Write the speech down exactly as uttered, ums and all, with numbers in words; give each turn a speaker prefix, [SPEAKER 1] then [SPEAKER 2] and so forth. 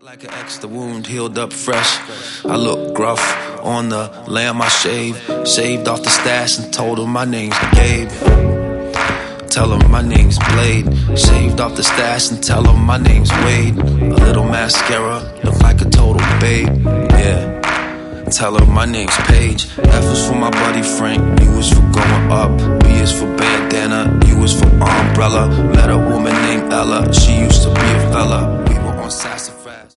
[SPEAKER 1] Like an X, the wound healed up fresh. I look gruff on the lamb I shaved. Shaved off the stash and told him my name's Gabe. Tell him my name's Blade. Shaved off the stash and tell him my name's Wade. A little mascara, look like a total babe. Yeah. Tell her my name's Paige. F is for my buddy Frank. U is for going up. B is for bandana. U is for umbrella. Met a woman named Ella. She used to be a fella. We were on Sassafras.